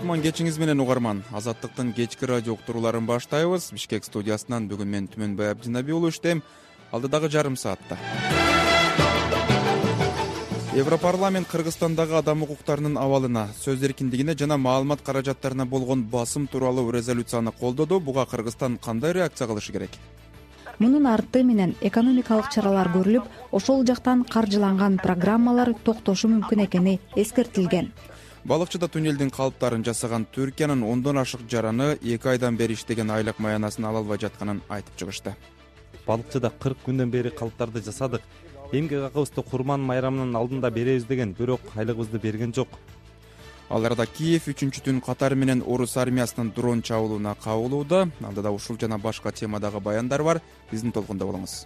кутман кечиңиз менен угарман. Азаттыктын кечки радио уктурууларын баштайбыз. Бишкек студиясынан бүгүн мен Түмөнбай Абдинаби уулу иштейм. Алдыдагы жарым саатта Европарламент Кыргызстандагы адам укуктарынын абалына, сөз эркиндигине жана маалымат каражаттарына болгон басым тууралуу резолюцияны колдоду. Буга Кыргызстан кандай реакция кылышы керек? Мунун арты менен экономикалык чаралар көрүлүп, ошол жактан каржыланган программалар токтошу мүмкүн экени эскертилген. Балыкчыда туннелдин калыптарын жасаган Түркиянын 10дон ашык жараны 2 айдан бери иштеген айлык маянасын ала албай жатканын айтып чыгышты. Балыкчыда 40 күндөн бери калыптарды жасадык. Эмгек акыбызды Курман майрамынын алдында беребиз деген, бирок айлыгыбызды берген жок. Ал арада Киев 3-түн катары менен орус армиясынын дрон чабуулуна кабылууда. Алдыда ушул жана башка темадагы баяндар бар. Биздин толкунда болуңуз.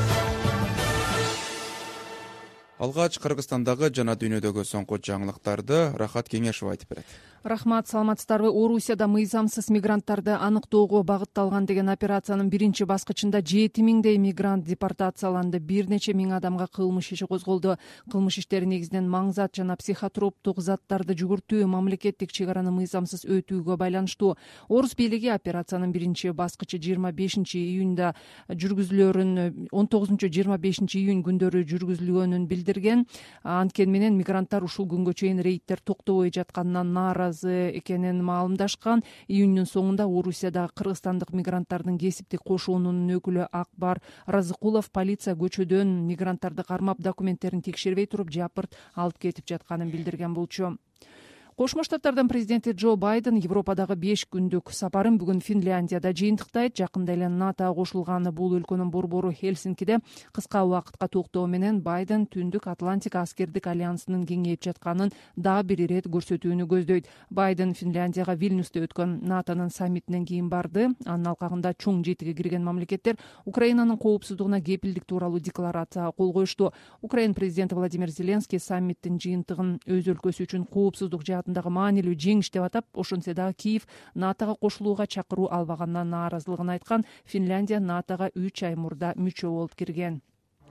Алгач Кыргызстандагы жана дүйнөдөгү соңку жаңылыктарды Рахат Кеңешова айтып берет. Рахмат, саламатсыздарбы? Орусияда мыйзамсыз мигранттарды аныктоого багытталган деген операциянын биринчи баскычында 7000дей мигрант депортацияланды. Бир нече миң адамга кылмыш иши козголду. Кылмыш иштери негизинен маңзат жана психотроптук заттарды жүгүртүү, мамлекеттик чек араны мыйзамсыз өтүүгө байланыштуу. Орус бийлиги операциянын биринчи баскычы 25-июнда жүргүзүлөрүн, 19-25 июнь күндөрү жүргүзүлгөнүн билдирген. Анткени менен мигранттар ушул күнгө чейин рейдтер токтобой жатканынан нааразы экенин маалымдашкан. Июньнун соңунда Орусиядагы кыргызстандык мигранттардын кесиптик кошуунунун өкүлү Акбар Разыкулов полиция көчөдөн мигранттарды кармап документтерин текшербей туруп жапырт алып кетип жатканын билдирген болчу. Кошмо Штаттардын президенти Джо Байден Европадагы 5 күндүк сапарын бүгүн Финляндияда жыйынтыктайт. Жакында эле НАТОго кошулган бул өлкөнүн борбору Хельсинкиде кыска убакытка токтоо менен Байден Түндүк Атлантика аскердик альянсынын кеңейип жатканын дагы бир ирет көрсөтүүнү көздөйт. Байден Финляндияга Вильнюсте өткөн НАТОнун саммитинен кийин барды. Анын алкагында чоң жетиге кирген мамлекеттер Украинанын коопсуздугуна кепилдик тууралуу декларацияга кол коюшту. Украина президенти Владимир Зеленский саммиттин жыйынтыгын өз өлкөсү үчүн коопсуздук жаатындагы маанилүү жеңиш деп атап, ошентсе дагы Киев НАТОго кошулууга чакыруу албаганына нааразылыгын айткан. Финляндия НАТОго 3 ай мурда мүчө болуп кирген.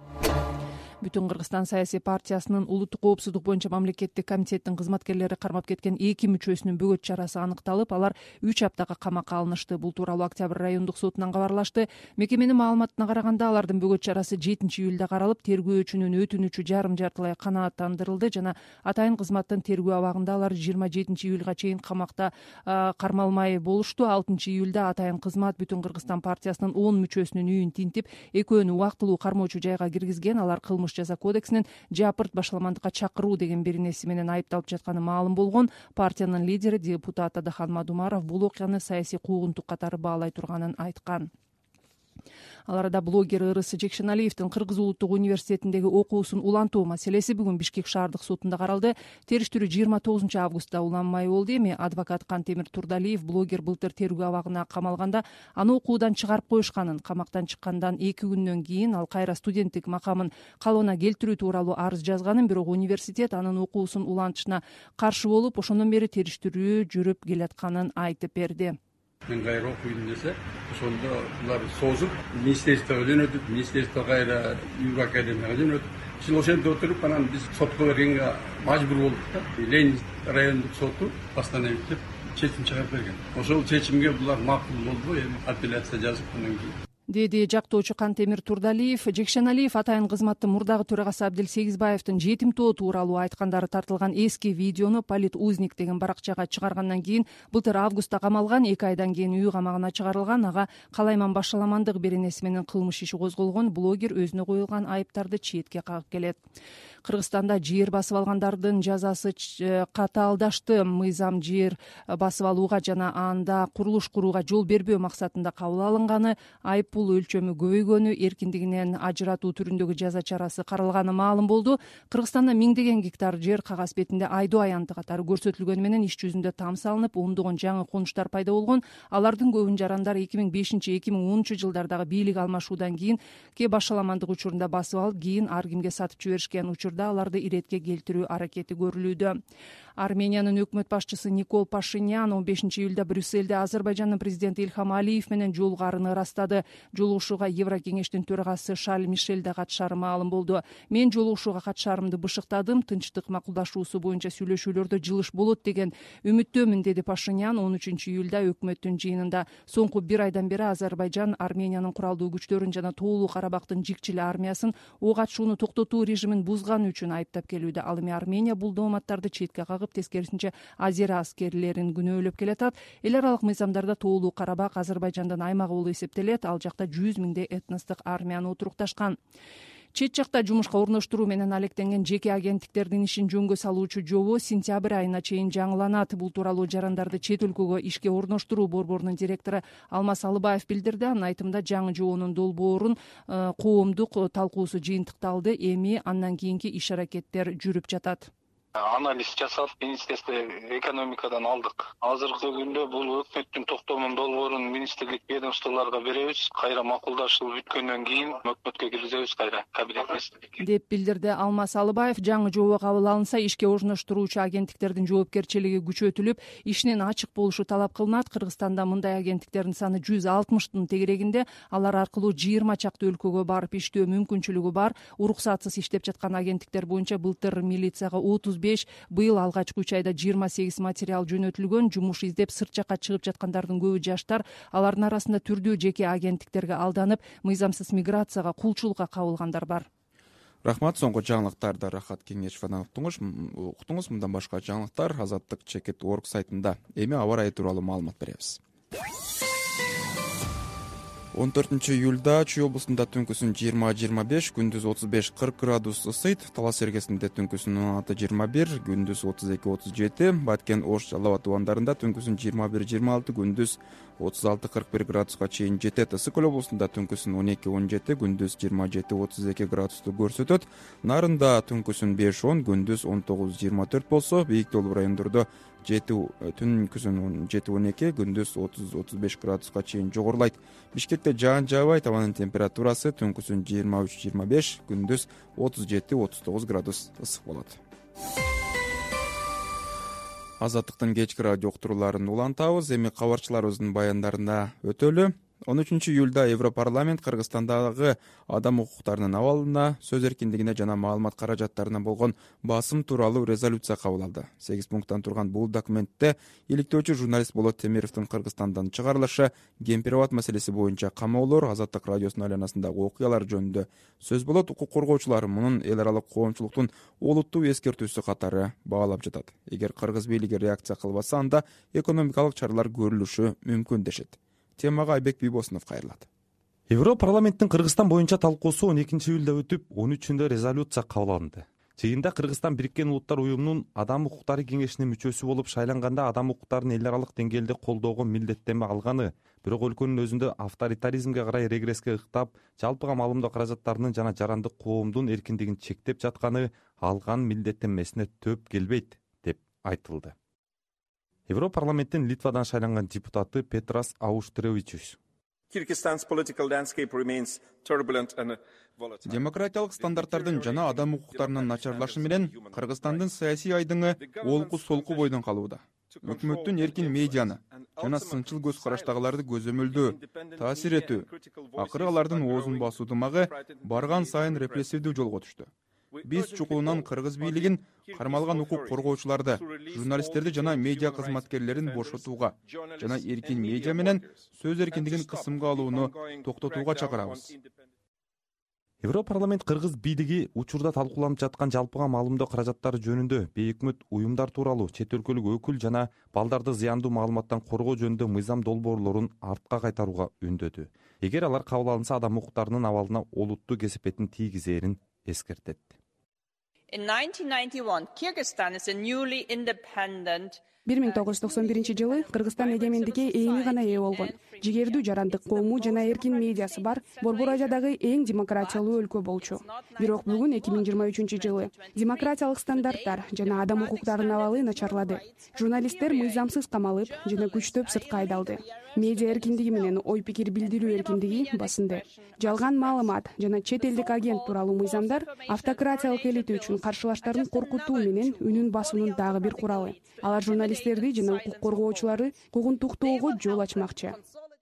Бүтүн Кыргызстан саясий партиясынын улуттук коопсуздук боюнча мамлекеттик комитеттин кызматкерлери кармап кеткен 2 мүчөсүнүн бөгөт чарасы аныкталып, алар 3 аптага камакка алынышты. Бул тууралуу Октябрь райондук сотунан кабарлашты. Мекеменин маалыматына караганда, алардын бөгөт чарасы 7-июлда каралып, тергөөчүнүн өтүнүчү жарым-жартылай канааттандырылды жана атайын кызматтын тергөө абагында алар 27-июлга чейин камакта кармалмай болушту. 6-июлда атайын кызмат Бүтүн Кыргызстан партиясынын 10 мүчөсүнүн үйүн тинтип, экөөнү убактылуу кармоочу жайга киргизген. Алар кылмыш жаза кодексинин жапырт башаламандыкка чакыруу деген беренеси менен айыпталып жатканы маалым болгон. Партиянын лидери депутат Адахан Мадумаров бул окуяны саясий куугунтук катары баалай турганын айткан. Ал арада блогер Ырыс Жекшеналиевдин Кыргыз улуттук университетиндеги окуусун улантуу маселеси бүгүн Бишкек шаардык сотунда каралды. Териштирүү 29 августта уланмай болду. Эми адвокат Кантемир Турдалиев блогер былтыр тергөө абагына камалганда аны окуудан чыгарып коюшканын, камактан чыккандан 2 күндөн кийин ал кайра студенттик макамын калыбына келтирүү тууралуу арыз жазганын, бирок университет анын окуусун улантышына каршы болуп, ошондон бери териштирүү жүрүп келатканын айтып берди. Мен кайра окуйм десе, ошондо булар созуп, министрликтен өтүп, министрликтен кайра Юг академияга өтүп, ошол ошентип отуруп, анан биз сотко бергенге мажбур болдук да. Ленин райондук соту постановить чечим чыгарып берген. Ошол чечимге булар макул болду, эми апелляция жазып андан кийин деди жактоочу Кантемир Турдалиев. Жекшеналиев атайын кызматтын мурдагы төрагасы Абдил Сегизбаевдин жетимтоо тууралуу айткандары тартылган эски видеону Политузник деген баракчага чыгаргандан кийин былтыр августта камалган, 2 айдан кийин үй камагына чыгарылган. Ага калайман башаламандык беренеси менен кылмыш иши козголгон. Блогер өзүнө коюлган айыптарды четке кагып келет. Кыргызстанда жер басып алгандардын жазасы катаалдашты. Мыйзам жер басып алууга жана анда курулуш курууга жол бербөө максатында кабыл алынганы, айыппул өлчөмү көбөйгөнү, эркиндигинен ажыратуу түрүндөгү жаза чарасы каралганы маалым болду. Кыргызстанда миңдеген гектар жер кагаз бетинде айдоо аянты катары көрсөтүлгөнү менен иш жүзүндө там салынып, ондогон жаңы конуштар пайда болгон. Алардын көбүн жарандар 2005-2010 жылдардагы бийлик алмашуудан кийин башаламандык учурунда басып алып, кийин ар кимге сатып жиберишкен. Учурда аларды иретке келтирүү аракети көрүлүүдө. Армениянын өкмөт башчысы Никол Пашинян 15-июлда Брюссельде Азербайжандын президенти Ильхам Алиев менен жолугарын ырастады. Жолугушууга Еврокеңештин төрагасы Шарль Мишель да катышары маалым болду. Мен жолугушууга катышарымды бышыктадым, тынчтык макулдашуусу боюнча сүйлөшүүлөрдө жылыш болот деген үмүттөмүн, деди Пашинян 13-июлда өкмөттүн жыйынында. Соңку бир айдан бери Азербайжан Армениянын куралдуу күчтөрүн жана Тоолуу Карабактын жикчил армиясын ого атышууну токтотуу режимин бузганы үчүн айыптап келүүдө. Ал эми Армения бул дооматтарды четке кагып, тескерисинче Азера аскерлерин күнөөлөп келатат. Эл аралык мыйзамдарда Тоолуу Карабак Азербайжандын аймагы болуп эсептелет. Ал жакта 100 миңдей этностук армияны отурукташкан. Чет жакта жумушка орноштуруу менен алектенген жеке агенттиктердин ишин жөнгө салуучу жобо сентябрь айына чейин жаңыланат. Бул тууралуу жарандарды чет өлкөгө ишке орноштуруу борборунун директору Алмаз Алыбаев билдирди. Анын айтымында жаңы жобонун долбоорун коомдук талкуусу жыйынтыкталды. Эми андан кийинки иш аракеттер жүрүп жатат. Анализ жасап, Министерство экономикадан алдык. Азыркы күндө бул өкмөттүн токтомун долбоорун министрлик ведомстволорго беребиз. Кайра макулдашуу бүткөндөн кийин өкмөткө киргизебиз, кайра кабинет деп билдирди Алмаз Алыбаев. Жаңы жобо кабыл алынса, ишке орноштуруучу агенттиктердин жоопкерчилиги күчөтүлүп, ишинин ачык болушу талап кылынат. Кыргызстанда мындай агенттиктердин саны 160-тын тегерегинде. Алар аркылуу 20 чакты өлкөгө барып иштөө мүмкүнчүлүгү бар. Уруксатсыз иштеп жаткан агенттиктер боюнча былтыр милицияга 35, быйыл алгачкы 3 айда 28 материал жөнөтүлгөн. Жумуш издеп сырт жакка чыгып жаткандардын көбү жаштар. Алардын арасында түрдүү жеке агенттиктерге алданып, мыйзамсыз миграцияга, кулчулукка кабылгандар бар. Рахмат. Соңку жаңылыктарды Рахат Кеңешовдон уктуңуз. Мындан башка жаңылыктар azatlyk.org сайтында. Эми аба ырайы тууралуу маалымат беребиз. 14-июлда Чүй облусунда түнкүсүн 20-25, күндүз 35-40 градус ысыйт. Талас эргесинде түнкүсүн 16-21, күндүз 32-37. Баткен Ош Жалал Абад тубандарында түнкүсүн 21-26, күндүз 36-41 градуска чейин жетет. Ысык Көл облусунда түнкүсүн 12-17, күндүз 27-32 градусту көрсөтөт. Нарында түнкүсүн 5-10, күндүз 19-24 болсо, бийик тоолуу райондордо түнкүсүн 7-12, күндүз 30-35 градуска чейин жогорулайт. Бишкекте жаан жаабайт. Абанын температурасы түнкүсүн 23-25, күндүз 37-39 градус ысык болот. Азаттыктын кечки радио уктурууларын улантабыз. Эми кабарчыларыбыздын баяндарына өтөлү. 13-июлда Европарламент Кыргызстандагы адам укуктарынын абалына, сөз эркиндигине жана маалымат каражаттарына болгон басым тууралуу резолюция кабыл алды. 8 пункттан турган бул документте иликтөөчү журналист Болот Темировдун Кыргызстандан чыгарылышы, Кемпир-Абад маселеси боюнча камоолор, Азаттык радиосунун айланасындагы окуялар жөнүндө сөз болот. Укук коргоочулар мунун эл аралык коомчулуктун олуттуу эскертүүсү катары баалап жатат. Эгер кыргыз бийлиги реакция кылбаса, анда экономикалык чаралар көрүлүшү мүмкүн дешет. Темага Айбек Бийбосунов кайрылат. Европарламенттин Кыргызстан боюнча талкуусу 12-июлда өтүп, 13-үндө резолюция кабыл алынды. Жыйында Кыргызстан Бириккен Улуттар уюмунун Адам укуктары кеңешинин мүчөсү болуп шайланганда адам укуктарын эл аралык деңгээлде колдоого милдеттенме алганы, бирок өлкөнүн өзүндө авторитаризмге карай регресске ыктап, жалпыга маалымдоо каражаттарынын жана жарандык коомдун эркиндигин чектеп жатканы алган милдеттенмесине төп келбейт деп айтылды. Европарламенттин Литвадан шайланган депутаты Петрас Ауштревичус: демократиялык стандарттардын жана адам укуктарынын начарлашы менен Кыргызстандын саясий айдыңы олку-солку бойдон калууда. Өкмөттүн эркин медианы жана сынчыл көз караштагыларды көзөмөлдөө, таасир этүү, акыры алардын оозун басуу дымагы барган сайын репрессивдүү жолго түштү. Биз чукулунан кыргыз бийлигин кармалган укук коргоочуларды, журналисттерди жана медиа кызматкерлерин бошотууга жана эркин медиа менен сөз эркиндигин кысымга алууну токтотууга чакырабыз. Европарламент кыргыз бийлиги учурда талкууланып жаткан жалпыга маалымдоо каражаттары жөнүндө бейөкмөт уюмдар тууралуу чет өлкөлүк өкүл жана балдарды зыяндуу маалыматтан коргоо жөнүндө мыйзам долбоорлорун артка кайтарууга үндөдү. Эгер алар кабыл алынса, адам укуктарынын абалына олуттуу кесепетин тийгизээрин эскертет. In 1991, Kyrgyzstan is a newly independent 1991 Кыргызстан эгемендикке эми гана ээ болгон, жигердүү жарандык коому жана эркин медиасы бар Борбор Азиядагы эң демократиялуу өлкө болчу. Бирок бүгүн 2023 демократиялык стандарттар жана адам укуктарынын абалы начарлады. Журналисттер мыйзамсыз камалып жана күчтөп сыртка айдалды. Медиа эркиндиги менен ой пикир билдирүү эркиндиги басынды. Жалган маалымат жана чет элдик агент тууралуу мыйзамдар автократиялык элита үчүн каршылаштарын коркутуу менен үнүн басуунун дагы бир куралы. Алар журналисттерди жана укук коргоочуларды куугунтуктоого жол ачмакчы.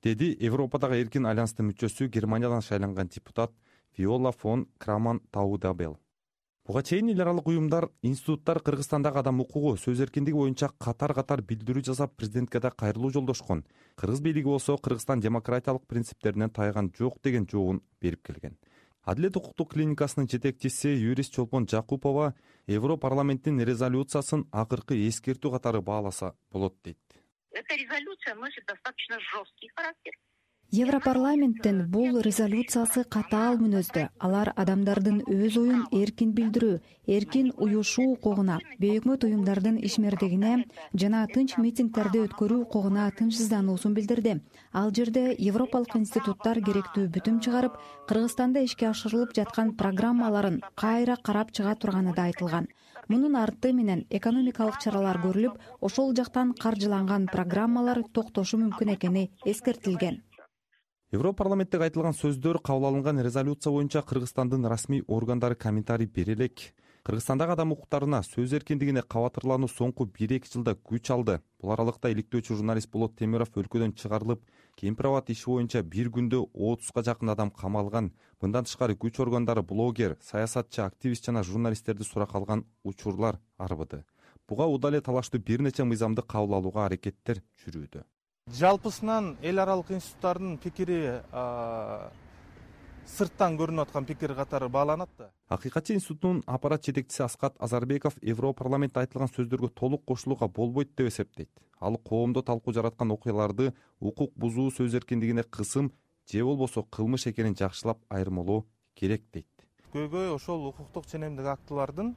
деди Европадагы эркин альянстын мүчөсү Германиядан шайланган депутат Виола фон Краман Таудабел. Буга чейин эл аралык уюмдар, институттар Кыргызстандагы адам укугу, сөз эркиндиги боюнча катар билдирүү жасап, президентке да кайрылуу жолдошкон. Кыргыз бийлиги болсо Кыргызстан демократиялык принциптеринен тайган жок деген жообун берип келген. Адилет укуктук клиникасынын жетекчиси юрист Чолпон Жакупова Европарламенттин резолюциясын акыркы эскертүү катары бааласа болот дейт. Эта резолюция носит достаточно жесткий характер. Европарламенттин бул резолюциясы катаал мүнөздө. Алар адамдардын өз оюн эркин билдирүү, эркин уюшуу укугуна, бейөкмөт уюмдардын ишмердигине жана тынч митингдерди өткөрүү укугуна тынчсыздануусун билдирди. Ал жерде европалык институттар керектүү бүтүм чыгарып, Кыргызстанда ишке ашырылып жаткан программаларын кайра карап чыга турганы да айтылган. Мунун арты менен экономикалык чаралар көрүлүп, ошол жактан каржыланган программалар токтошу мүмкүн экени эскертилген. Европарламенттеги айтылган сөздөр, кабыл алынган резолюция боюнча Кыргызстандын расмий органдары комментарий бере элек. Кыргызстандагы адам укуктарына, сөз эркиндигине кабатырлануу соңку 1-2 жылда күч алды. Бул аралыкта иликтөөчү журналист Болот Темиров өлкөдөн чыгарылып, кемпир-абад иши боюнча бир күндө 30га жакын адам камалган. Мындан тышкары күч органдары блогер, саясатчы, активист жана журналисттерди суракка алган учурлар арбыды. Буга удал эле талаштуу бир нече мыйзамды кабыл алууга аракеттер жүрүүдө. Жалпысынан эл аралык институттардын пикири сырттан көрүнүп аткан пикир катары бааланат да. Акыйкатчы институтунун аппарат жетекчиси Аскат Азарбеков Европарламентте айтылган сөздөргө толук кошулууга болбойт деп эсептейт. Ал коомдо талкуу жараткан окуяларды укук бузуу, сөз эркиндигине кысым же болбосо кылмыш экенин жакшылап айырмалоо керек дейт. Көйгөй ошол укуктук ченемдик актылардын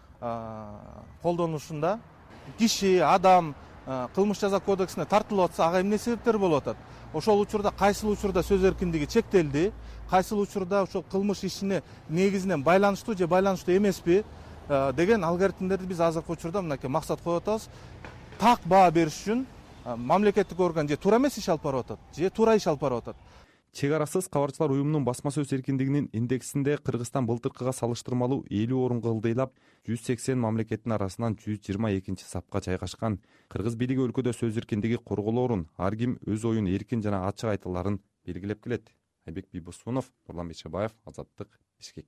колдонушунда киши, адам кылмыш жаза кодексине тартылып атса, ага эмне себептер болуп атат? Ошол учурда кайсыл учурда сөз эркиндиги чектелди? Кайсыл учурда ошол кылмыш ишине негизинен байланыштуу же байланыштуу эмеспи деген алгоритмдерди биз азыркы учурда мынакей максат коюп атабыз. Так баа бериш үчүн мамлекеттик орган же туура эмес иш алып барып атат, же туура иш алып барып атат. Чек арасыз кабарчылар уюмунун басма сөз эркиндигинин индексинде Кыргызстан былтыркыга салыштырмалуу 50 орунга ылдыйлап, 180 мамлекеттин арасынан 122-сапка жайгашкан. Кыргыз бийлиги өлкөдө сөз эркиндиги корголоорун, ар ким өз оюн эркин жана ачык айтыларын белгилеп келет. Айбек Бийбосунов, Нурлан Бейшебаев, Азаттык, Бишкек.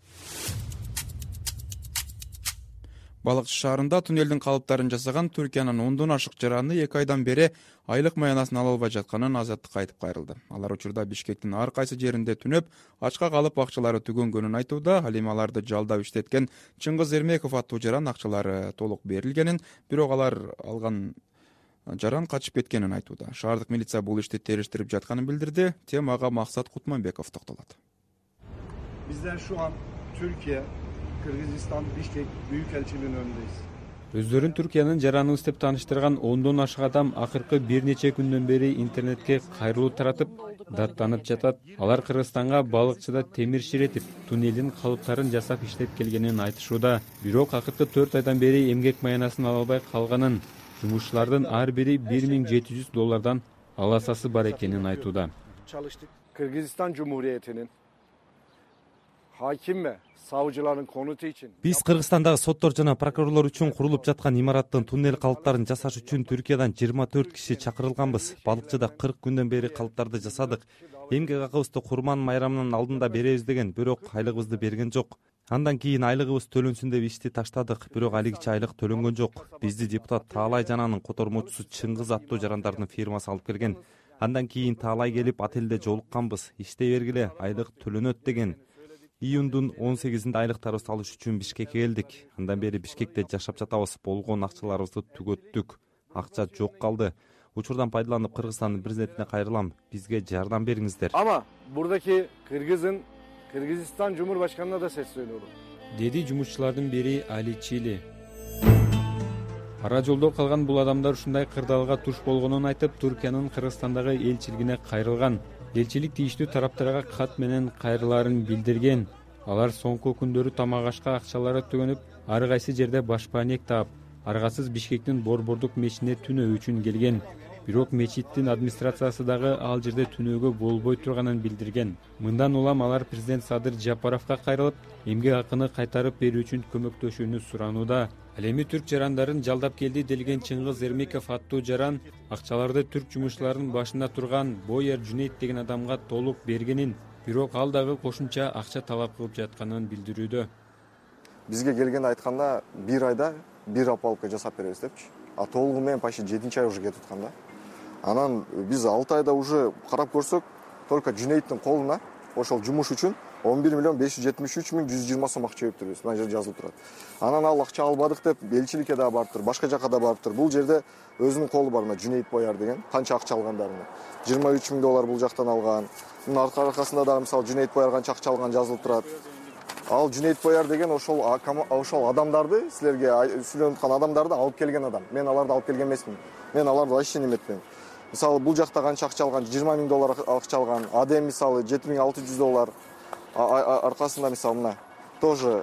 Балыкчы шаарында туннелдин калыптарын жасаган Түркиянын 10дон ашык жараны 2 айдан бери айлык маянасын ала албай жатканын Азаттыкка айтып кайрылды. Алар учурда Бишкектин ар кайсы жеринде түнөп, ачка калып акчалары түгөнгөнүн айтууда. Ал эми аларды жалдап иштеткен Чыңгыз Эрмеков аттуу жаран акчалары толук берилгенин, бирок алар алган жаран качып кеткенин айтууда. Шаардык милиция бул ишти териштирип жатканын билдирди. Темага Максат Кутманбеков токтолот. Bizler şu an Türkiye, Kırgızistan, Bişkek Büyükelçiliğinin önündeyiz. Өздөрүн Түркиянын жараныбыз деп тааныштырган 10дон ашык адам акыркы бир нече күндөн бери интернетке кайрылуу таратып, даттанып жатат. Алар Кыргызстанга балыкчыда темир ширетип, туннелдин калыптарын жасап иштеп келгенин айтышууда. Бирок акыркы 4 айдан бери эмгек маянасын ала албай калганын, жумушчулардын ар бири $1.700 аласасы бар экенин айтууда. Çalıştık. Kırgızistan Cumhuriyeti'nin hakim ve savcıların konutu için. Биз Кыргызстандагы соттор жана прокурорлор үчүн курулуп жаткан имараттын туннел калыптарын жасаш үчүн Түркиядан 24 киши чакырылганбыз. Балыкчыда 40 күндөн бери калыптарды жасадык. Эмгек акыбызды Курман майрамынын алдында беребиз деген, бирок айлыгыбызды берген жок. Андан кийин айлыгыбыз төлөнсүн деп ишти таштадык, бирок алигиче айлык төлөнгөн жок. Бизди депутат Таалай жананын котормочусу Чыңгыз аттуу жарандардын фирмасы алып келген. Андан кийин Таалай келип отелде жолукканбыз. Иштей бергиле, айлык төлөнөт деген. Июндун 18-inde айлыктарыбызды алыш үчүн Бишкекке келдик. Андан бери Бишкекте жашап жатабыз. Болгон акчаларыбызды түгөттүк. Акча жок калды. Учурдан пайдаланып Кыргызстандын президентине кайрылам. Бизге жардам бериңиздер. Ama buradaki Kırgızistan Cumhurbaşkanı'na da sesleniyorum. Деди жумушчулардын бири Али Чили. Ара жолдо калган бул адамдар ушундай кырдаалга туш болгонун айтып, Түркиянын Кыргызстандагы элчилигине кайрылган. Элчилик тийиштүү тараптарга кат менен кайрылаарын билдирген. Алар соңку күндөрү тамак ашка акчалары төгөнүп, ар кайсы жерде башпаанек таап, аргасыз Бишкектин Борбордук мечитине түнөө үчүн келген. бирок мечиттин администрациясы дагы ал жерде түнөөгө болбой турганын билдирген. Мындан улам алар президент Садыр Жапаровго кайрылып, эмгек акыны кайтарып берүү үчүн көмөктөшүүнү суранууда. Ал эми түрк жарандарын жалдап келди делген Чыңгыз Эрмеков аттуу жаран акчаларды түрк жумушчуларынын башында турган Бояр Жүнейт деген адамга толук бергенин, бирок ал дагы кошумча акча талап кылып жатканын билдирүүдө. Бизге келгенде айтканда 1 айда 1 опалубка жасап беребиз депчи. А толугу менен почти 7 ай уже кетип аткан да. Анан биз 6 айда уже карап көрсөк, только Жүнейттин колуна ошол жумуш үчүн 11.573.120 сом акча бериптирбиз. Мына жерде жазылып турат. Анан ал акча албадык деп элчиликке да барыптыр, башка жака да барыптыр. Бул жерде өзүнүн колу бар, мына Жүнейт Бояр деген, канча акча алгандарына. $23.000 бул жактан алган. Мунун аркасында да мисалы Жүнейт Бояр канча акча алган жазылып турат. Ал Жүнейт Бояр деген ошол адамдарды, силерге сүйлөнүп аткан адамдарды алып келген адам. Мен аларды алып келген эмесмин. Мен аларды вообще неметпейм. Мисалы бул жакта канча акча алган, $20.000 акча алган. Адем мисалы $7.600. Аркасында мисалы мына тоже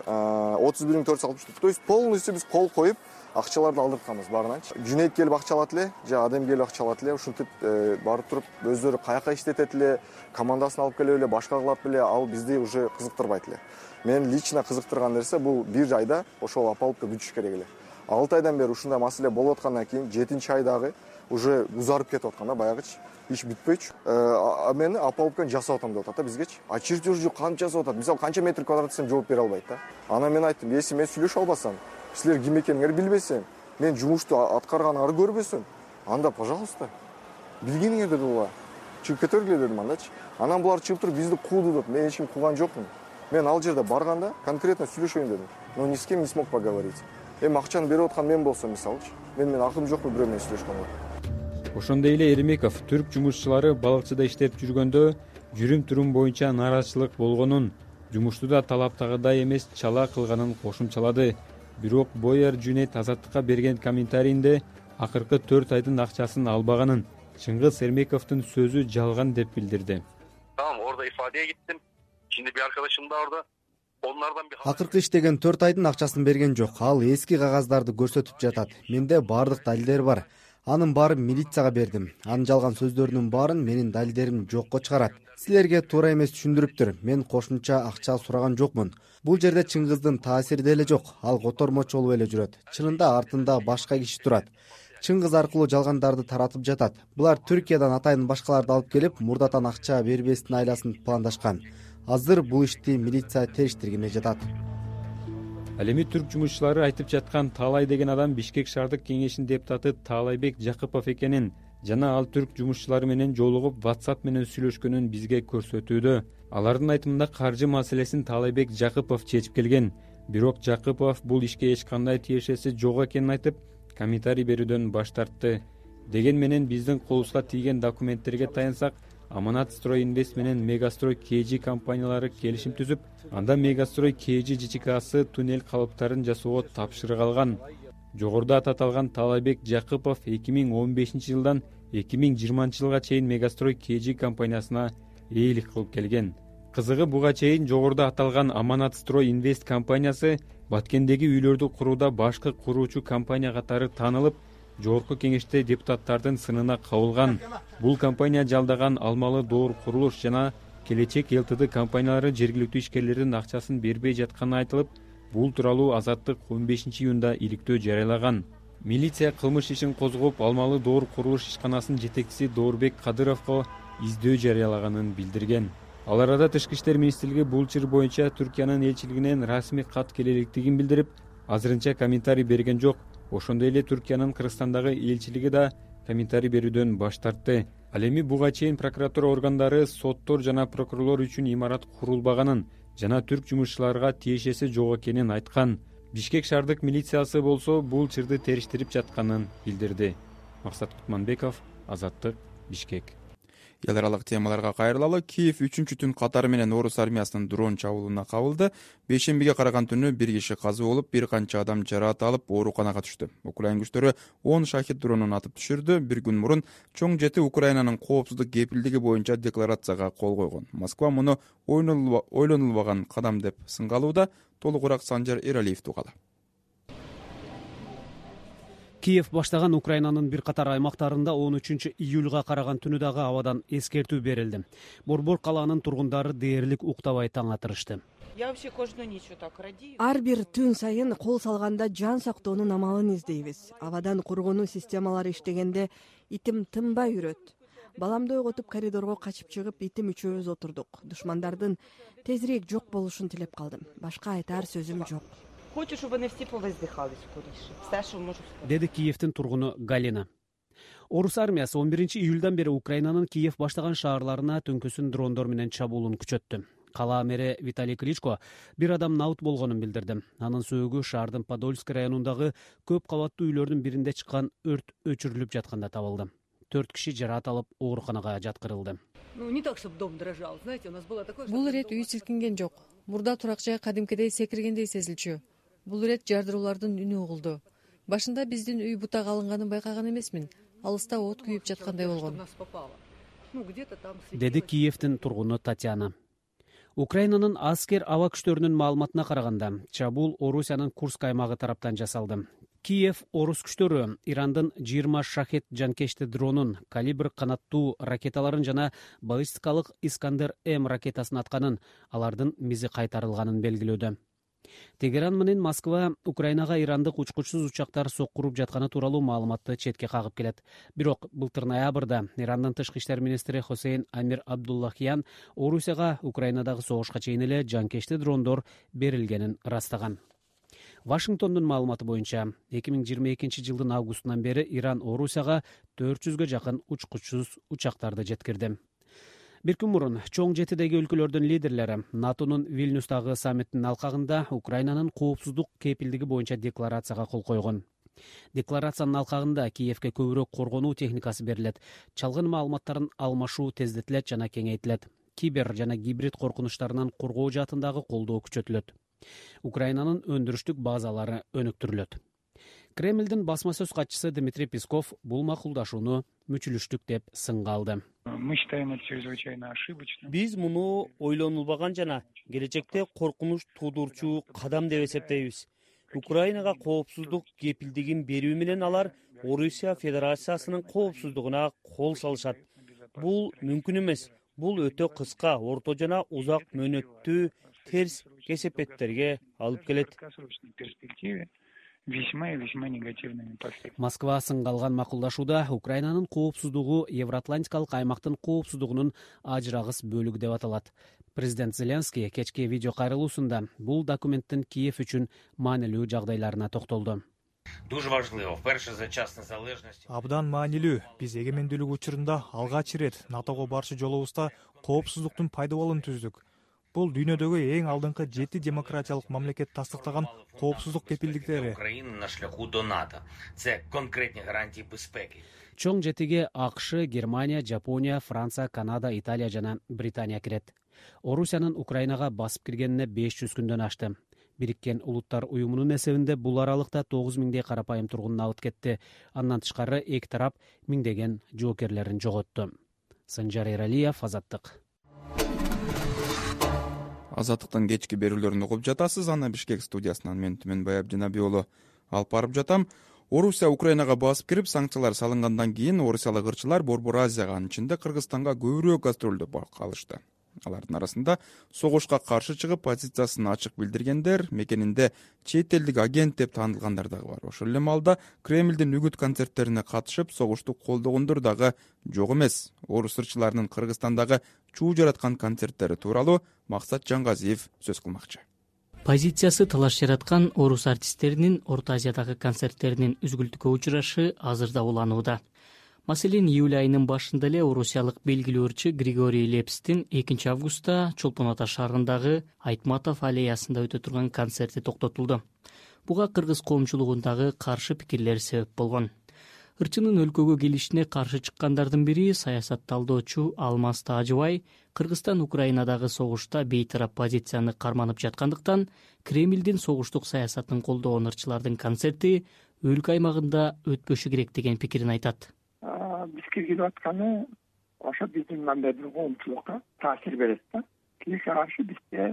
31.464. То есть полностью биз кол коюп акчаларды алдыртканбыз баарынанчы. Жүнейт келип акча алат эле, же Адем келип акча алат эле, ушинтип барып туруп өздөрү каяка иштетет эле, командасын алып келип эле, башка кылат эле, ал бизди уже кызыктырбайт эле. Мен лично кызыктырган нерсе бул 1 айда ошол опалубка бүтүш керек эле. 6 айдан бери ушундай маселе болуп аткандан кийин 7-айдагы уже узарып кетип аткан да баягычы. Иш бүтпөйчү. Мени опалубканы жасап атам деп атат да бизгечи. А чертежи канча жасап атат? Мисалы канча метр квадрат десем жооп бере албайт да. Анан мен айттым, если мен сүйлөшө албасам, силер ким экениңерди билбесем, мен жумушту аткарганыңарды көрбөсөм, анда пожалуйста, билгениңерди була. Чыгып кетергиле дедим андачы. Анан булар чыгып туруп бизди кууду деп, мен эч ким кууган жокмун. Мен ал жерде барганда конкретно сүйлөшөйүн дедим. Но ни с кем не смог поговорить. Эми акчаны берип аткан мен болсом мисалычы, мен акым жокпу бирөө менен сүйлөшкөнгө. Ошондой эле Эрмеков түрк жумушчулары балыкчыда иштеп жүргөндө жүрүм-турум боюнча нааразычылык болгонун, жумушту да талаптагыдай эмес чала кылганын кошумчалады. Бирок Бояр Жүнейт Азаттыкка берген комментарийинде акыркы 4 айдын акчасын албаганын, Чыңгыз Эрмековдун сөзү жалган деп билдирди. Tamam, orada ifadeye gittim. Şimdi bir arkadaşım da orada. Onlardan bir Акыркы иштеген 4 айдын акчасын берген жок. Ал эски кагаздарды көрсөтүп жатат. Менде бардык далилдер бар. Анын баарын милицияга бердим. Анын жалган сөздөрүнүн баарын менин далилдерим жокко чыгарат. Силерге туура эмес түшүндүрүптүр. Мен кошумча акча сураган жокмун. Бул жерде Чыңгыздын таасири деле жок. Ал котормочу болуп эле жүрөт. Чынында артында башка киши турат. Чыңгыз аркылуу жалгандарды таратып жатат. Булар Түркиядан атайын башкаларды алып келип, мурдатан акча бербестин айласын пландашкан. Азыр бул ишти милиция териштиргене жатат. Ал эми түрк жумушчулары айтып жаткан Таалай деген адам Бишкек шаардык кеңешинин депутаты Таалайбек Жакыпов экенин жана ал түрк жумушчулары менен жолугуп WhatsApp менен сүйлөшкөнүн бизге көрсөтүүдө. Алардын айтымында каржы маселесин Таалайбек Жакыпов чечип келген. Бирок Жакыпов бул ишке эч кандай тиешеси жок экенин айтып, комментарий берүүдөн баш тартты. Деген менен биздин колубузга тийген документтерге таянсак, Аманат Строй Инвест менен Мегастрой KG компаниялары келишим түзүп, анда Мегастрой KG ЖЧКсы туннель калыптарын жасоого тапшырык алган. Жогоруда аталган Таалайбек Жакыпов 2015-жылдан 2020-жылга чейин Мегастрой KG компаниясына ээлик кылып келген. Кызыгы буга чейин жогоруда аталган Аманат Строй Инвест компаниясы Баткендеги үйлөрдү курууда башкы куруучу компания катары таанылып, Жогорку кеңеште депутаттардын сынына кабылган. Бул компания жалдаган Алмалы Доор курулуш жана Келечек ЛТД компаниялары жергиликтүү ишкерлердин акчасын бербей жатканы айтылып, бул тууралуу Азаттык 15-июнда иликтөө жарыялаган. Милиция кылмыш ишин козгоп, Алмалы Доор курулуш ишканасынын жетекчиси Доорбек Кадыровго издөө жарыялаганын билдирген. Ал арада Тышкы иштер министрлиги бул чыр боюнча Түркиянын элчилигинен расмий кат келеликтигин билдирип, азырынча комментарий берген жок. Ошондой эле Түркиянын Кыргызстандагы элчилиги да комментарий берүүдөн баш тартты. Ал эми буга чейин прокуратура органдары соттор жана прокурорлор үчүн имарат курулбаганын жана түрк жумушчуларга тиешеси жок экенин айткан. Бишкек шаардык милициясы болсо бул чырды териштирип жатканын билдирди. Максат Кутманбеков, Азаттык, Бишкек. Эл аралык темаларга кайрылалы. Киев 3-түн катары менен орус армиясынын дрон чабуулуна кабылды. Бейшембиге караган түнү бир киши каза болуп, бир канча адам жараат алып, ооруканага түштү. Украин күчтөрү 10 шахид дронун атып түшүрдү. Бир күн мурун чоң жети Украинанын коопсуздук кепилдиги боюнча декларацияга кол койгон. Москва муну ойлонулбаган кадам деп сынгалууда. Толугураак Санжар Эралиев тугала. Киев баштаган Украинанын бир катар аймактарында 13 июлга караган түнү дагы абадан эскертүү берилди. Борбор калаанын тургундары дээрлик уктабай таң атырышты. Ар бир түн сайын кол салганда жан сактоонун амалын издейбиз. Абадан коргонуу системалары иштегенде итим тынбай үрөт. Баламды ойготуп коридорго качып чыгып, итим үчөөбүз отурдук. Душмандардын тезирээк жок болушун тилеп калдым. Башка айтар сөзүм жок. Хочу, чтобы они все повоздыхали скорейше. Все, что может сказать. Деди Киевтин тургуну Галина. Орус армиясы 11 июлдан бери Украинанын Киев баштаган шаарларына түнкүсүн дрондор менен чабуулун күчөттү. Кала мэри Виталий Кличко бир адам наут болгонун билдирди. Анын сөөгү шаардын Подольск районундагы көп кабаттуу үйлөрдүн биринде чыккан өрт өчүрүлүп жатканда табылды. 4 киши жараат алып ооруканага жаткырылды. Бул ирет үй силкинген жок. Мурда турак жай кадимкидей секиргендей сезилчү. Бул ирет жардыруулардын үнү угулду. Башында биздин үй бутак алынганын байкаган эмесмин. Алыста от күйүп жаткандай болгон. Деди Киевтин тургуну Татьяна. Украинанын аскер аба күчтөрүнүн маалыматына караганда, чабуул Орусиянын Курск аймагы тараптан жасалды. Киев орус күчтөрү Ирандын 20 шахет жанкечти дронун, калибр канаттуу ракеталарын жана баллистикалык Искандер-М ракетасын атканын, алардын мизи кайтарылганын белгилөөдө. Тегеран менен Москва Украинага ирандык учкучсуз учактар соккуруп жатканы тууралуу маалыматты четке кагып келет. Бирок былтыр ноябрда Ирандын тышкы иштер министри Хосейн Амир Абдуллахиян Орусияга Украинадагы согушка чейин эле жанкечти дрондор берилгенин ырастаган. Вашингтондун маалыматы боюнча 2022 жылдын августунан бери Иран Орусияга 400гө жакын учкучсуз учактарды жеткирди. Бир күн мурун чоң жетидеги өлкөлөрдүн лидерлери НАТОнун Вильнюстагы саммиттин алкагында Украинанын коопсуздук кепилдиги боюнча декларацияга кол койгон. Декларациянын алкагында Киевке көбүрөөк коргонуу техникасы берилет, чалгын маалыматтарын алмашуу тездетилет жана кеңейтилет. Кибер жана гибрид коркунучтарынан коргоо жаатындагы колдоо күчөтүлөт. Украинанын өндүрүштүк базалары өнүктүрүлөт. Кремлдин басма сөз катчысы Дмитрий Песков бул макулдашууну мүчүлүштүк деп сынга алды. Биз муну ойлонулбаган жана келечекте коркунуч туудурчу кадам деп эсептейбиз. Украинага коопсуздук кепилдигин берүү менен алар Орусия Федерациясынын коопсуздугуна кол салышат. Бул мүмкүн эмес. Бул өтө кыска, орто жана узак мөөнөттүү терс кесепеттерге алып келет. Москва сынга алган макулдашууда Украинанын коопсуздугу Евроатлантикалык аймактын коопсуздугунун ажырагыс бөлүгү деп аталат. Президент Зеленский кечки видео кайрылуусунда бул документтин Киев үчүн маанилүү жагдайларына токтолду. Абдан маанилүү. Биз эгемендүүлүк учурунда алгач ирет НАТОго барчу жолубузда коопсуздуктун пайда болуун түздүк. Бул дүйнөдөгү эң алдыңкы 7 демократиялык мамлекет тастыктаган коопсуздук кепилдиктери. Чоң жетиге АКШ, Германия, Жапония, Франция, Канада, Италия жана Британия кирет. Орусиянын Украинага басып киргенине 500 күндөн ашты. Бириккен Улуттар уюмунун эсебинде бул аралыкта 9000дей карапайым тургун абыт кетти. Андан тышкары эки тарап миңдеген жоокерлерин жоготту. Санжар Эралиев, Азаттык. Азаттыктын кечки берүүлөрүн угуп жатасыз. Аны Бишкек студиясынан мен Түмөнбай Абдинабий уулу алып барып жатам. Орусия Украинага басып кирип, санкциялар салынгандан кийин орусиялык ырчылар Борбор Азияга, анын ичинде Кыргызстанга көбүрөөк гастролдоп калышты. Алардын арасында согушка каршы чыгып позициясын ачык билдиргендер, мекенинде чет элдик агент деп таанылгандар дагы бар. Ошол эле маалда Кремлдин үгүт концерттерине катышып, согушту колдогондор дагы жок эмес. Орус ырчыларынын Кыргызстандагы чуу жараткан концерттери тууралуу Максат Жангазиев сөз кылмакчы. Позициясы талаш жараткан орус артисттеринин Орто Азиядагы концерттеринин үзгүлтүккө учурашы азырда уланууда. Маселен, июль айынын башында эле орусиялык белгилүү ырчы Григорий Лепстин 2 августта Чолпон Ата шаарындагы Айтматов аллеясында өтө турган концерти токтотулду. Буга кыргыз коомчулугундагы каршы пикирлер себеп болгон. Ырчынын өлкөгө келишине каршы чыккандардын бири саясатталдоочу Алмаз Таажыбай Кыргызстан Украинадагы согушта бейтарап позицияны карманып жаткандыктан Кремлдин согуштук саясатын колдогон ырчылардын концерти өлкө аймагында өтпөшү керек деген пикирин айтат. Биз киргизип атканы ошо биздин мындай бир коомчулукка таасир берет да. Тилекке каршы бизде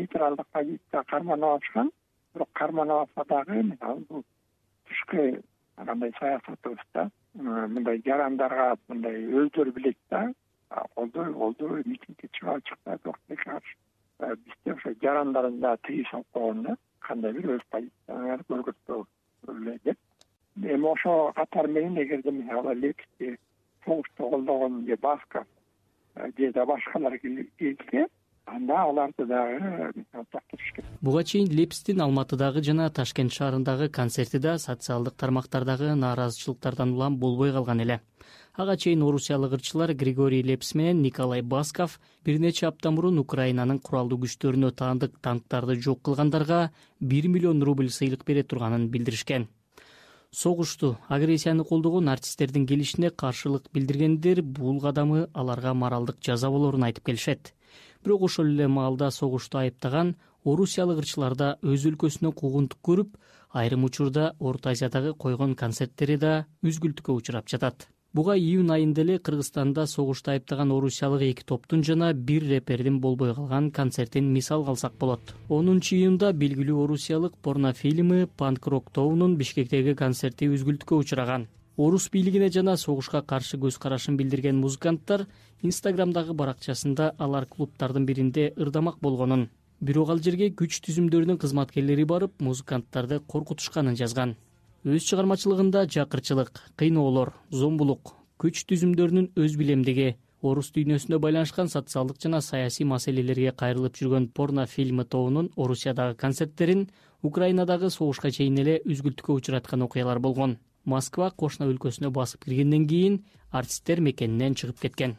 нейтралдык позиция карманып атышкан, бирок карманып атса дагы мисалы бул түшкү кандай саясатыбызда мындай жарандарга мындай өздөрү билет да, колдой митингге чыкпай укмекке каршы бизде ошо жарандардын да тыйыш алып койгон да, кандай бир өз позицияларын көргөзбөө эле деп. Эми ошо катар менен эгерде мисалы Лепсти согушта колдогон же Басков же да башкалар келсе, анда аларды дагы токтотуш керек. Буга чейин Лепстин Алматыдагы жана Ташкент шаарындагы концерти да социалдык тармактардагы нааразычылыктардан улам болбой калган эле. Ага чейин орусиялык ырчылар Григорий Лепс менен Николай Басков бир нече апта мурун Украинанын куралдуу күчтөрүнө таандык танктарды жок кылгандарга 1 миллион рубль сыйлык бере турганын билдиришкен. Согушту, агрессияны колдогон артисттердин келишине каршылык билдиргендер бул кадамы аларга моралдык жаза болорун айтып келишет. Бирок ошол эле маалда согушту айыптаган орусиялык ырчылар да өз өлкөсүнө куугунтук көрүп, айрым учурда Орто Азиядагы койгон концерттери да үзгүлтүккө учурап жатат. Буга июнь айында эле Кыргызстанда согушту айыптаган орусиялык эки топтун жана бир репердин болбой калган концертин мисал калсак болот. 10 июнда белгилүү орусиялык порнофильмы Панк-рок тобунун Бишкектеги концерти үзгүлтүккө учураган. Орус бийлигине жана согушка каршы көз карашын билдирген музыканттар Инстаграмдагы баракчасында алар клубтардын биринде ырдамак болгонун, бирок ал жерге күч түзүмдөрүнүн кызматкерлери барып, музыканттарды коркутушканын жазган. Өз чыгармачылыгында жакырчылык, кыйноолор, зомбулук, күч түзүмдөрүнүн өз билемдиги, орус дүйнөсүнө байланышкан социалдык жана саясий маселелерге кайрылып жүргөн порнофильмы тобунун Орусиядагы концерттерин Украинадагы согушка чейин эле үзгүлтүккө учураткан окуялар болгон. Москва кошуна өлкөсүнө басып киргенден кийин артисттер мекенинен чыгып кеткен.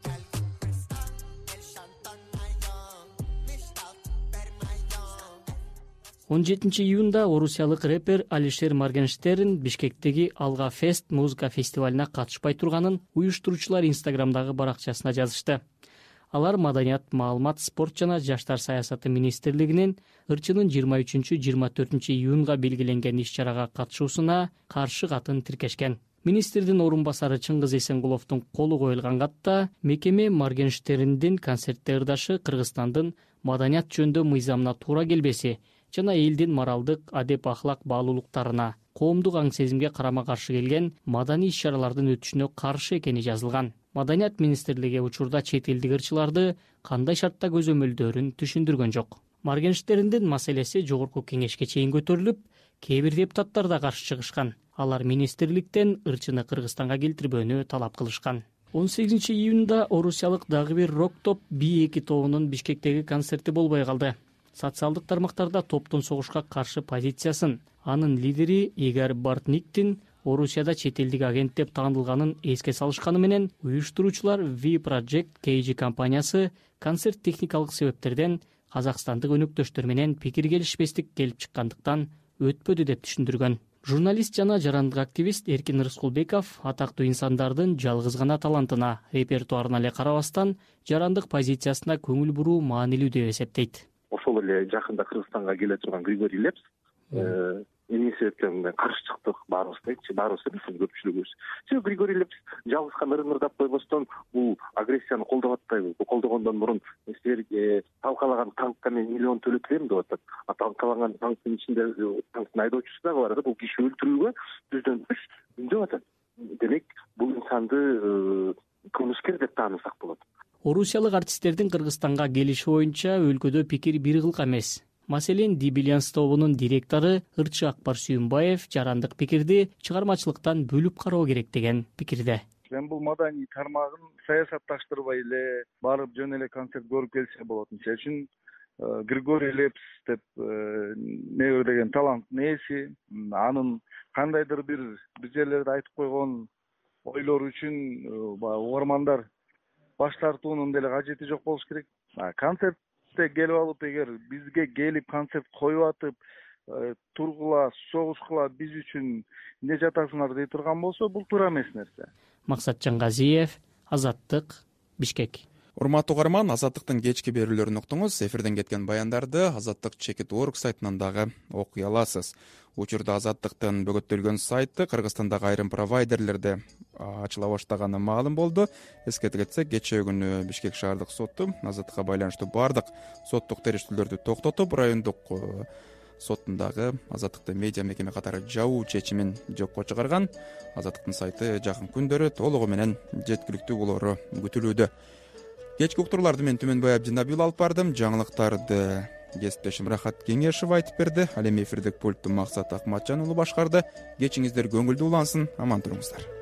17 июнда орусиялык рэпер Алишер Моргенштерн Бишкектеги Алга Фест музыка фестивалына катышпай турганын уюштуруучулар Инстаграмдагы баракчасына жазышты. Алар Маданият, маалымат, спорт жана жаштар саясаты министрлигинин ырчынын 23-24 июнга белгиленген иш-чарага катышуусуна каршы катын тиркешкен. Министрдин орун басары Чыңгыз Эсенгуловдун колу коюлган катта мекеме Моргенштерндин концертте ырдашы Кыргызстандын маданият жөнүндө мыйзамына туура келбеси жана элдин моралдык, адеп ахлак баалуулуктарына, коомдук аң сезимге карама каршы келген маданий иш-чаралардын өтүшүнө каршы экени жазылган. Маданият министрлиги учурда чет элдик ырчыларды кандай шартта көзөмөлдөрүн түшүндүргөн жок. Моргенштерндин маселеси жогорку кеңешке чейин көтөрүлүп, кээ бир депутаттар да каршы чыгышкан. Алар министрликтен ырчыны Кыргызстанга келтирбөөнү талап кылышкан. 18 июнда орусиялык дагы бир рок топ B2 тобунун Бишкектеги концерти болбой калды. Социалдык тармактарда топтун согушка каршы позициясын, анын лидери Игорь Бортниктин Орусияда чет элдик агент деп таанылганын эске салышканы менен уюштуруучулар V-Project KG компаниясы концерт техникалык себептерден казакстандык өнөктөштөр менен пикир келишпестик келип чыккандыктан өтпөдү деп түшүндүргөн. Журналист жана жарандык активист Эркин Рыскулбеков атактуу инсандардын жалгыз гана талантына, репертуарына эле карабастан жарандык позициясына көңүл буруу маанилүү деп эсептейт. Ошол эле жакында Кыргызстанга келе турган Григорий Лепс эмне себептен каршы чыктык баарыбыз биздин көпчүлүгүбүз. Себеби Григорий Лепс жалгыз гана ырдап койбостон бул агрессияны колдоп атпайбы? Колдогондон мурун силер талкалаган танкка мен миллион төлөп берем деп атат. Талкалаган танктын ичинде танктын айдоочусу дагы бар да, бул киши өлтүрүүгө жүздөн үч үндөп атат. Демек бул инсанды кылмышкер деп таанысак болот. Орусиялык артисттердин Кыргызстанга келиши боюнча өлкөдө пикир бир кылка эмес. Маселен, Дибилянс тобунун директору ырчы Акбар Сүйүнбаев жарандык пикирди чыгармачылыктан бөлүп кароо керек деген пикирде. Мен бул маданий тармагын саясатташтырбай эле барып жөн эле концерт көрүп келсе болот. Мисалы үчүн Григорий Лепс деп не деген таланттын ээси, анын кандайдыр бир жерлерде айтып койгон ойлору үчүн угармандар баш тартуунун деле кажети жок болуш керек. Концертте келип алып, эгер бизге келип концерт коюп атып, тургула, согушкула биз үчүн эмне жатасыңар дей турган болсо, бул туура эмес нерсе. Максат Жангазиев, Азаттык, Бишкек. Урматтуу угарман, Азаттыктын кечки берүүлөрүн уктуңуз. Эфирден кеткен баяндарды Азаттык.org сайтынан дагы окуй аласыз. Учурда Азаттыктын бөгөттөлгөн сайты Кыргызстандагы айрым провайдерлерде ачыла баштаганы маалым болду. Эске кетсек, кечээ күнү Бишкек шаардык соту Азаттыкка байланыштуу бардык соттук териштүүлөрдү токтотуп, райондук соттундагы Азаттыкты медиа мекеме катары жабуу чечимин жокко чыгарган. Азаттыктын сайты жакын күндөрү толугу менен жеткиликтүү болоору күтүлүүдө. Кечки уктурууларды мен Түмөнбай Абдинабиул алып бардым. Жаңылыктарды кесиптешим Рахат Кеңешев айтып берди. Ал эми эфирдик пультту Максат Акматжан уулу башкарды. Кечиңиздер көңүлдүү улансын, аман туруңуздар.